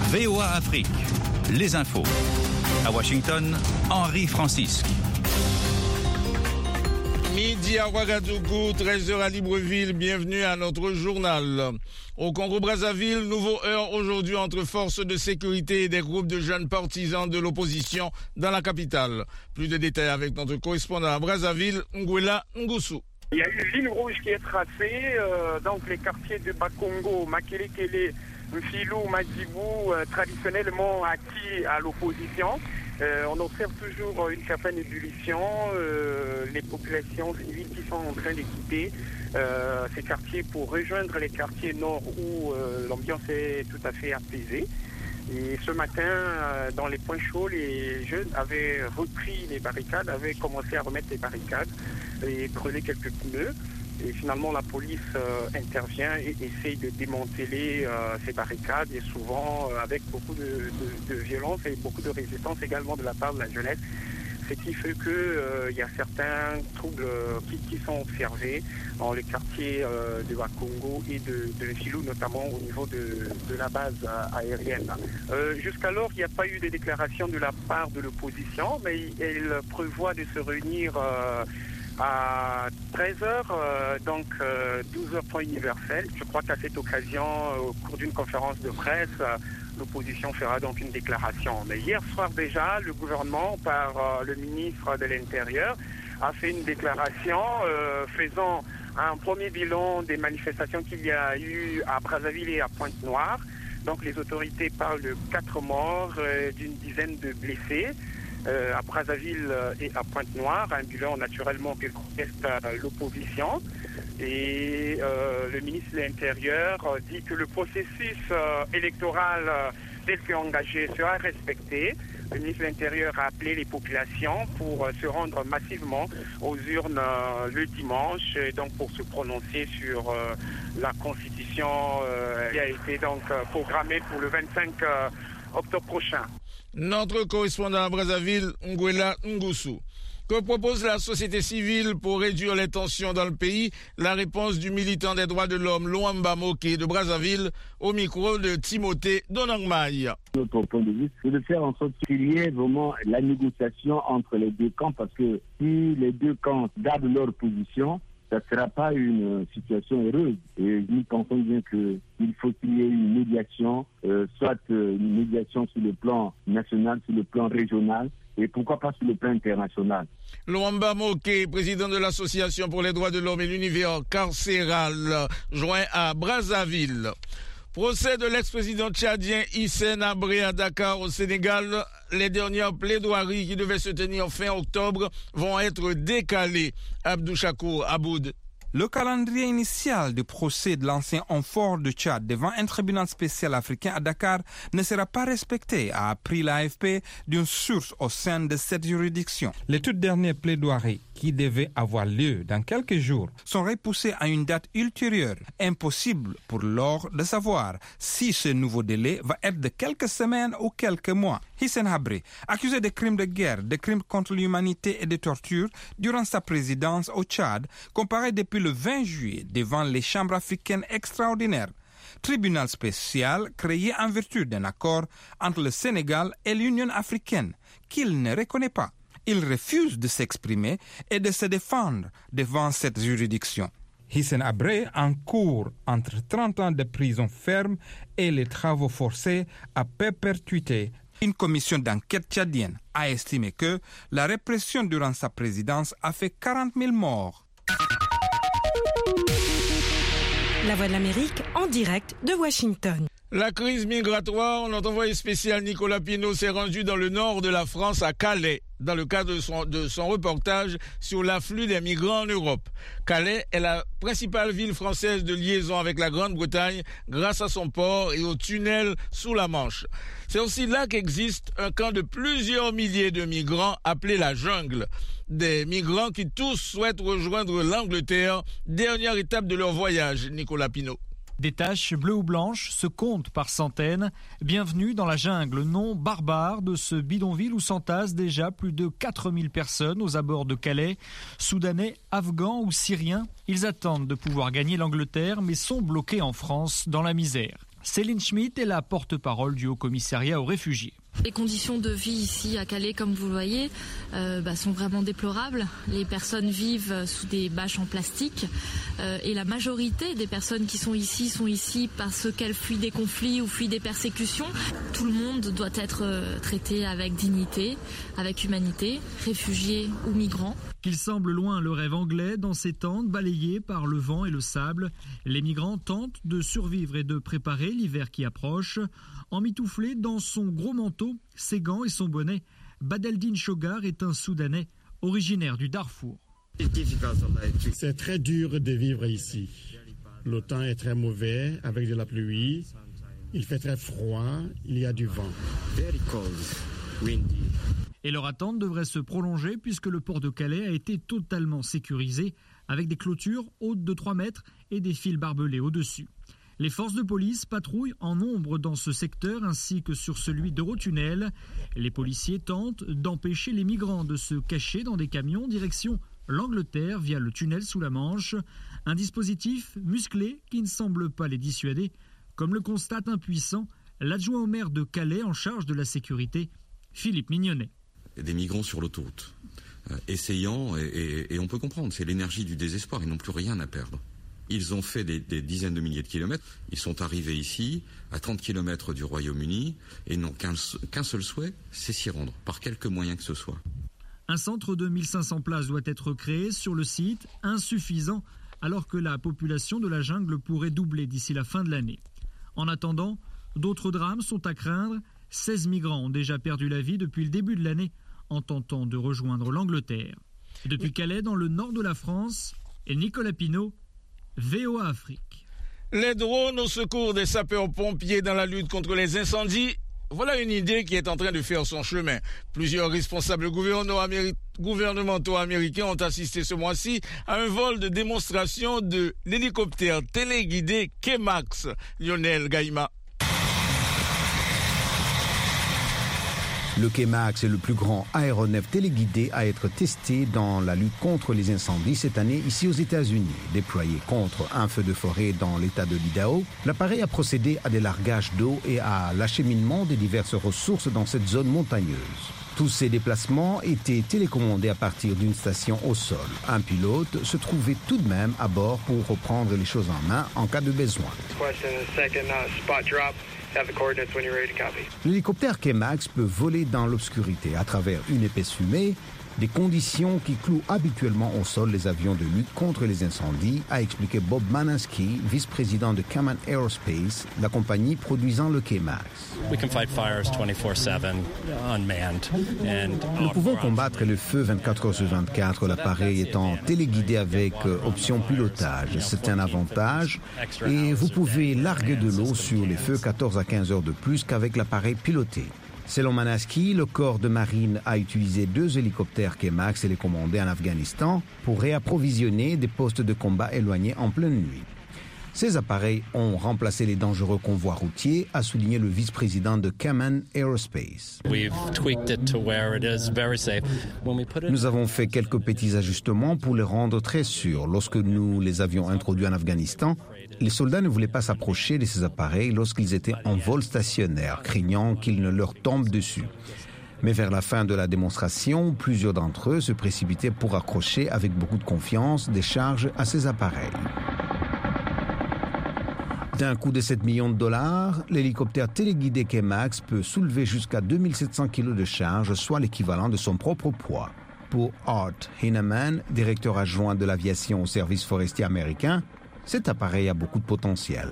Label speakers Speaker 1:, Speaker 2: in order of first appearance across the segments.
Speaker 1: VOA Afrique, les infos. À Washington, Henri Francisque.
Speaker 2: Midi à Ouagadougou, 13h à Libreville, bienvenue à notre journal. Au Congo-Brazzaville, nouveau heurt aujourd'hui entre forces de sécurité et des groupes de jeunes partisans de l'opposition dans la capitale. Plus de détails avec notre correspondant à Brazzaville, Nguela Ngusu.
Speaker 3: Il y a une ligne rouge qui est tracée, donc les quartiers de Bakongo, Makelekele, Mfilou, Madjibou, traditionnellement acquis à l'opposition. On observe toujours une certaine ébullition, les populations civiles qui sont en train de quitter ces quartiers pour rejoindre les quartiers nord où l'ambiance est tout à fait apaisée. Et ce matin, dans les points chauds, les jeunes avaient repris les barricades, avaient commencé à remettre les barricades et brûler quelques pneus. Et finalement, la police intervient et essaye de démanteler ces barricades, et souvent avec beaucoup de violence et beaucoup de résistance également de la part de la jeunesse. Ce qui fait qu'il y a certains troubles qui sont observés dans les quartiers de Bakongo et de Filou, notamment au niveau de la base aérienne. Jusqu'alors, il n'y a pas eu de déclaration de la part de l'opposition, mais elle prévoit de se réunir à 13h, donc 12h temps universel. Je crois qu'à cette occasion, au cours d'une conférence de presse, l'opposition fera donc une déclaration. Mais hier soir déjà, le gouvernement, par le ministre de l'Intérieur, a fait une déclaration faisant un premier bilan des manifestations qu'il y a eu à Brazzaville et à Pointe-Noire. Donc les autorités parlent de 4 morts, d'une dizaine de blessés. À Brazzaville et à Pointe-Noire, un bilan naturellement que conteste l'opposition. Et le ministre de l'Intérieur dit que le processus électoral tel qu'engagé sera respecté. Le ministre de l'Intérieur a appelé les populations pour se rendre massivement aux urnes le dimanche, et donc pour se prononcer sur la Constitution qui a été donc programmée pour le 25 octobre prochain.
Speaker 2: Notre correspondant à Brazzaville, Nguela Ngusu. Que propose la société civile pour réduire les tensions dans le pays? La réponse du militant des droits de l'homme Luamba Moké de Brazzaville au micro de Timothée Donangmaï.
Speaker 4: Notre point de vue, c'est de faire en sorte qu'il y ait vraiment la négociation entre les deux camps, parce que si les deux camps gardent leur position, ça ne sera pas une situation heureuse. Et nous pensons bien qu'il faut qu'il y ait une médiation, soit une médiation sur le plan national, sur le plan régional, et pourquoi pas sur le plan international.
Speaker 2: Luamba Moké, président de l'Association pour les droits de l'homme et l'univers carcéral, joint à Brazzaville. Procès de l'ex-président tchadien Hissène Habré à Dakar au Sénégal. Les dernières plaidoiries qui devaient se tenir fin octobre vont être décalées. Abdou Chakour Aboud.
Speaker 5: Le calendrier initial du procès de l'ancien homme fort de Tchad devant un tribunal spécial africain à Dakar ne sera pas respecté, a appris l'AFP d'une source au sein de cette juridiction. Les toutes dernières plaidoiries qui devaient avoir lieu dans quelques jours sont repoussées à une date ultérieure. Impossible pour l'or de savoir si ce nouveau délai va être de quelques semaines ou quelques mois. Hissène Habré, accusé de crimes de guerre, de crimes contre l'humanité et de torture durant sa présidence au Tchad, comparaît depuis le 20 juillet devant les chambres africaines extraordinaires. Tribunal spécial créé en vertu d'un accord entre le Sénégal et l'Union africaine, qu'il ne reconnaît pas. Il refuse de s'exprimer et de se défendre devant cette juridiction. Hissène Habré encourt entre 30 ans de prison ferme et les travaux forcés à perpétuité. Une commission d'enquête tchadienne a estimé que la répression durant sa présidence a fait 40 000 morts.
Speaker 6: La Voix de l'Amérique en direct de Washington.
Speaker 2: La crise migratoire, notre envoyé spécial Nicolas Pinault s'est rendu dans le nord de la France, à Calais, dans le cadre de son reportage sur l'afflux des migrants en Europe. Calais est la principale ville française de liaison avec la Grande-Bretagne grâce à son port et au tunnel sous la Manche. C'est aussi là qu'existe un camp de plusieurs milliers de migrants appelé la jungle. Des migrants qui tous souhaitent rejoindre l'Angleterre, dernière étape de leur voyage, Nicolas Pinault.
Speaker 7: Des taches bleues ou blanches se comptent par centaines. Bienvenue dans la jungle, nom barbare de ce bidonville où s'entassent déjà plus de 4000 personnes aux abords de Calais. Soudanais, Afghans ou Syriens, ils attendent de pouvoir gagner l'Angleterre mais sont bloqués en France dans la misère. Céline Schmitt est la porte-parole du Haut-Commissariat aux réfugiés.
Speaker 8: Les conditions de vie ici à Calais, comme vous le voyez, sont vraiment déplorables. Les personnes vivent sous des bâches en plastique et la majorité des personnes qui sont ici parce qu'elles fuient des conflits ou fuient des persécutions. Tout le monde doit être traité avec dignité, avec humanité, réfugiés ou migrants.
Speaker 7: Qu'il semble loin le rêve anglais, dans ces tentes balayées par le vent et le sable, les migrants tentent de survivre et de préparer l'hiver qui approche. Emmitouflé dans son gros manteau, ses gants et son bonnet, Badeldine Chogar est un Soudanais originaire du Darfour.
Speaker 9: C'est très dur de vivre ici. Le temps est très mauvais avec de la pluie. Il fait très froid, il y a du vent.
Speaker 7: Et leur attente devrait se prolonger puisque le port de Calais a été totalement sécurisé avec des clôtures hautes de 3 mètres et des fils barbelés au-dessus. Les forces de police patrouillent en nombre dans ce secteur ainsi que sur celui d'Eurotunnel. Les policiers tentent d'empêcher les migrants de se cacher dans des camions direction l'Angleterre via le tunnel sous la Manche. Un dispositif musclé qui ne semble pas les dissuader, comme le constate impuissant l'adjoint au maire de Calais en charge de la sécurité, Philippe Mignonnet.
Speaker 10: Des migrants sur l'autoroute, essayant, et on peut comprendre, c'est l'énergie du désespoir, ils n'ont plus rien à perdre. Ils ont fait des dizaines de milliers de kilomètres. Ils sont arrivés ici, à 30 kilomètres du Royaume-Uni, et n'ont qu'un seul souhait, c'est s'y rendre, par quelque moyen que ce soit.
Speaker 7: Un centre de 1500 places doit être créé sur le site, insuffisant, alors que la population de la jungle pourrait doubler d'ici la fin de l'année. En attendant, d'autres drames sont à craindre. 16 migrants ont déjà perdu la vie depuis le début de l'année en tentant de rejoindre l'Angleterre. Depuis Calais, dans le nord de la France, et Nicolas Pinault, VOA Afrique.
Speaker 2: Les drones au secours des sapeurs-pompiers dans la lutte contre les incendies, voilà une idée qui est en train de faire son chemin. Plusieurs responsables gouvernementaux américains ont assisté ce mois-ci à un vol de démonstration de l'hélicoptère téléguidé K-MAX. Lionel Gaïma.
Speaker 11: Le K-MAX est le plus grand aéronef téléguidé à être testé dans la lutte contre les incendies cette année ici aux États-Unis. Déployé contre un feu de forêt dans l'État de l'Idaho, l'appareil a procédé à des largages d'eau et à l'acheminement des diverses ressources dans cette zone montagneuse. Tous ces déplacements étaient télécommandés à partir d'une station au sol. Un pilote se trouvait tout de même à bord pour reprendre les choses en main en cas de besoin. L'hélicoptère K-MAX peut voler dans l'obscurité à travers une épaisse fumée, des conditions qui clouent habituellement au sol les avions de lutte contre les incendies, a expliqué Bob Manaski, vice-président de Kaman Aerospace, la compagnie produisant le K-MAX. Nous pouvons combattre le feu 24 heures sur 24, l'appareil étant téléguidé avec option pilotage. C'est un avantage et vous pouvez larguer de l'eau sur les feux 14 à 15 heures de plus qu'avec l'appareil piloté. Selon Manaski, le corps de marine a utilisé 2 hélicoptères K-MAX télécommandés en Afghanistan pour réapprovisionner des postes de combat éloignés en pleine nuit. Ces appareils ont remplacé les dangereux convois routiers, a souligné le vice-président de Kaman Aerospace. Nous avons fait quelques petits ajustements pour les rendre très sûrs. Lorsque nous les avions introduits en Afghanistan, les soldats ne voulaient pas s'approcher de ces appareils lorsqu'ils étaient en vol stationnaire, craignant qu'ils ne leur tombent dessus. Mais vers la fin de la démonstration, plusieurs d'entre eux se précipitaient pour accrocher avec beaucoup de confiance des charges à ces appareils. D'un coût de 7 millions de dollars, l'hélicoptère téléguidé K-MAX peut soulever jusqu'à 2700 kg de charge, soit l'équivalent de son propre poids. Pour Art Heinemann, directeur adjoint de l'aviation au service forestier américain, cet appareil a beaucoup de potentiel.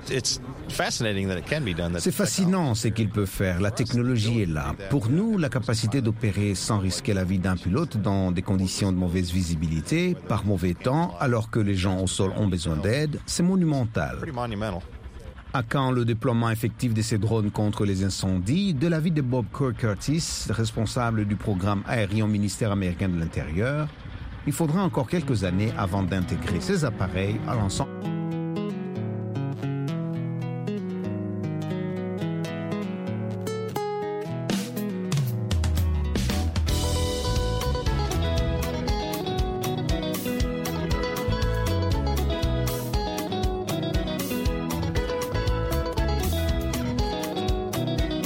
Speaker 11: C'est fascinant ce qu'il peut faire. La technologie est là. Pour nous, la capacité d'opérer sans risquer la vie d'un pilote dans des conditions de mauvaise visibilité, par mauvais temps, alors que les gens au sol ont besoin d'aide, c'est monumental. À quand le déploiement effectif de ces drones contre les incendies? De l'avis de Bob Curtis, responsable du programme aérien au ministère américain de l'Intérieur, il faudra encore quelques années avant d'intégrer ces appareils à l'ensemble.